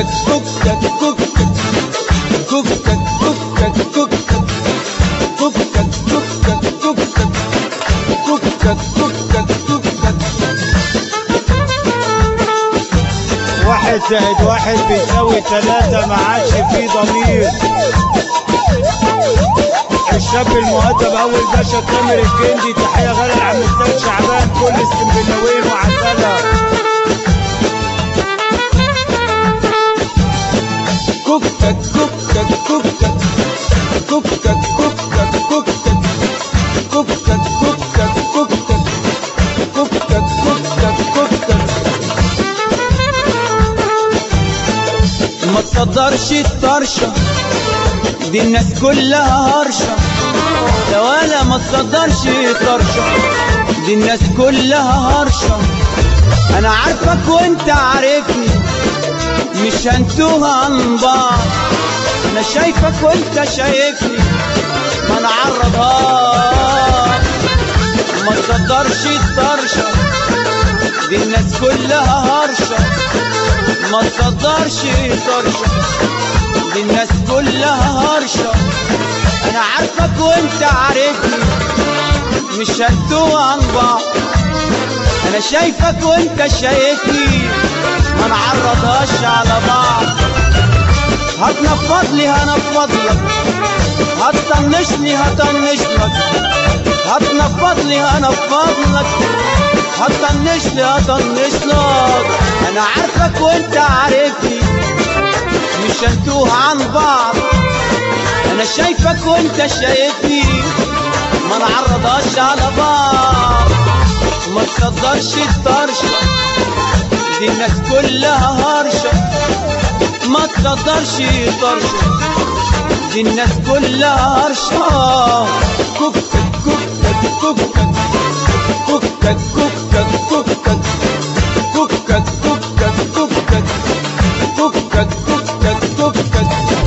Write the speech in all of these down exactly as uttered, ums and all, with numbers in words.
كوكك كوكك كوكك كوكك كوكك كوكك كوكك كوكك كوكك كوكك كوكك كوكك. واحد زائد واحد بيساوي تلاتة، ما عادش فيه ضمير. الشاب المؤدب أول باشا تامر الجندي، تحية غالية لعم السيد شعبان، كل اسكندناويين وعسلة. كوكك كوكك كوكك كوكك كوكك كوكك كوكك كوكك كوكك كوكك كوكك كوكك. ما تصدرش الطرشة دي الناس كلها هرشة، يا ولا ما تصدرش الطرشة دي الناس كلها هرشة. انا عارفك وانت عارفني مش هنتوه عن بعض، انا شايفك وانت شايفني ما نعرضهاش. ما تصدرش الطرشة دي الناس كلها هرشة، ما تصدرش طرشة دي الناس كلها هرشة. انا عارفك وانت عارفني مش هنتوه عن بعض، انا شايفك وانت شايفني ما نعرضهاش على بعض. هتنفض لي هنفض لك، هتطنش لي هطنش لك، هتنفض لي هنفض لك، هتطنش لي هطنش لك. انا عارفك وانت عارفني مش هنتوه عن بعض، انا شايفك وانت شايفني ما نعرضهاش على بعض. ما تصدرش الطرشة دي الناس كلها هرشة، ما تصدرش طرشة دي الناس كلها هرشة. كوكك كوكك كوكك كوكك كوكك كوكك كوكك كوكك كوكك كوكك كوكك كوكك.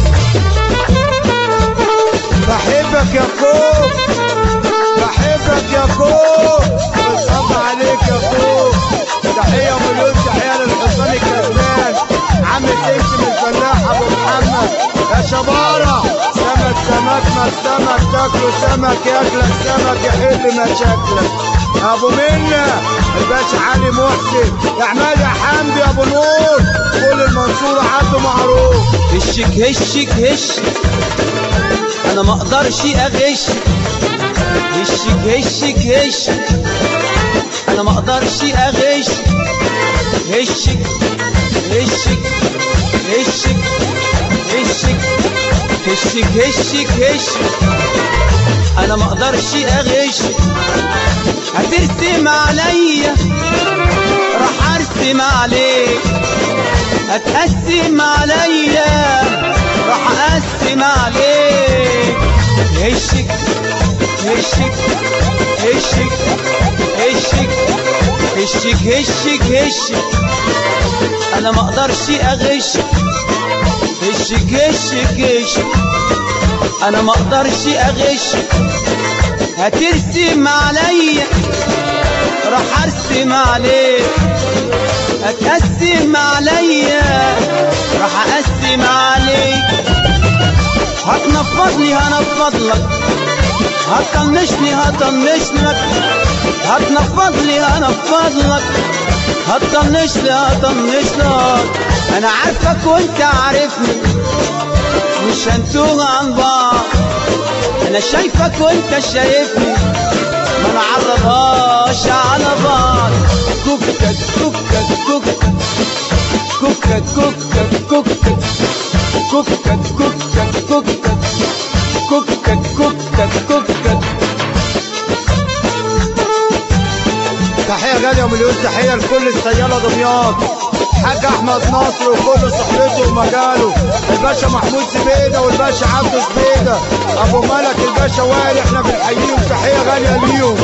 بحبك يا كوك، بحبك يا كوك، بصب عليك يا كوك. تحية مليون تحية للحصان الكسلان، عم تمشي من الفلاح ابو محمد يا شبارة. سمك سمك ما السمك تاكله سمك، ياكلك سمك يحل مشاكلك. ابو منة الباشا علي محسن، يا عماد يا حمدي يا ابو نور، كل المنصورة عبده معروف. هشك هشك هشك انا ما اقدرش اغش، هشك هشك هشك انا ما اقدرش اغش. هشك هشك هشك هشك هشك هشك هشك انا ما اقدرش اغش. هترسم عليا راح ارسم عليك، هتقسم عليا راح اقسم عليك. هشك هشك هشك هشك هشك هشك هشك انا ما اقدرش اغش. هشك هشك هشك انا ما اقدرش اغش. هترسم عليا راح ارسم عليك، هتقسم عليا راح اقسم عليك. هتنفض لي هنفض لك، هتطنش لي هطنش لك، هتنفض لي هنفض لك، هتطنش لي هطنش لك. انا عارفك وانت عارفني مش هنتوه عن بعض، انا شايفك وانت شايفني ما نعرضهاش على بعض. كوكك كوكك كوكك كوكك كوكك كوكك كوكك كوكك كوكك كوكك كوكك كوكك. تحية غالية ومليون تحية لكل السيالة دمياط، حاج احمد ناصر وكل صحبته ومجاله، الباشا محمود زبيدة والباشا عبده زبيدة، ابو ملك الباشا وائل، احنا بنحييهم تحية غالية ليهم.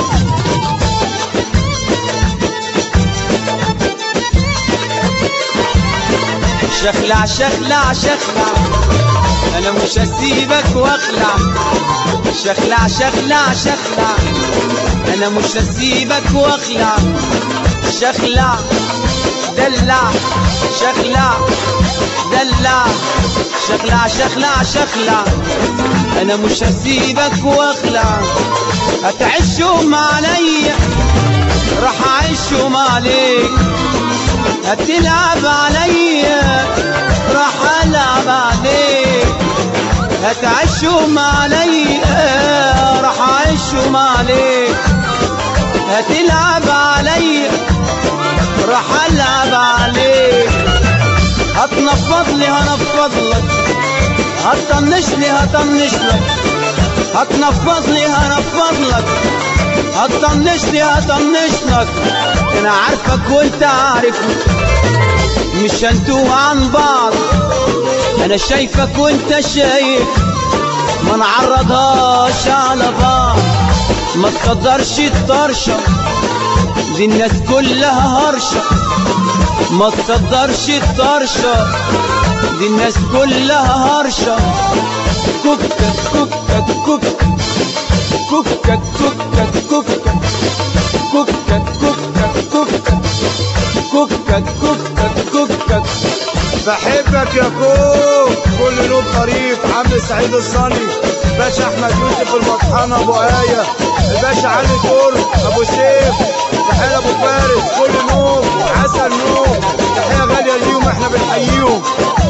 شخلع شخلع شخلع انا مش هسيبك واخلع، شخلع شخلع شخلع انا مش هسيبك واخلع. شخلع دلع شخلع دلع شخلع شخلع شخلع انا مش هسيبك واخلع هتعشهم عليا راح اعشهم عليك هتلعب عليا راح العب عليك هتعشهم عليا راح اعشهم عليك هتلعب عليا راح العب عليك هتنفض لي هنفض لك هتطنش لي هطنش لك هتنفض لي هنفض لك هتطنش لي هطنش لك انا عارفك وانت عارفني مش هنتوه عن بعض انا شايفك وانت شايف ما نعرضهاش على بعض ما تقدرش الطرشه دي الناس كلها هرشه ما تقدرش الطرشه دي الناس كلها هرشه كوكك كوكك كوكك كوكك كوكك كوكك كوكك كوكك كوكك كوكك كوكك كوكك بحبك يا كوك كل لون طريف عم سعيد الصني باشا احمد يوسف المطحنه ابو ايه الباشا علي دور ابو سيف تحيه ابو فارس كل نوم عسل نوم تحيه غاليه ليهم احنا بنحييهم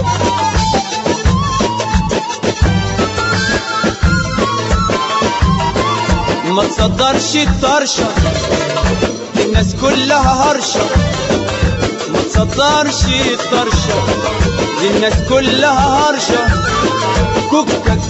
ما تصدرش الطرشه الناس كلها هرشه ما تصدرش الطرشه الناس كلها هرشه كوكك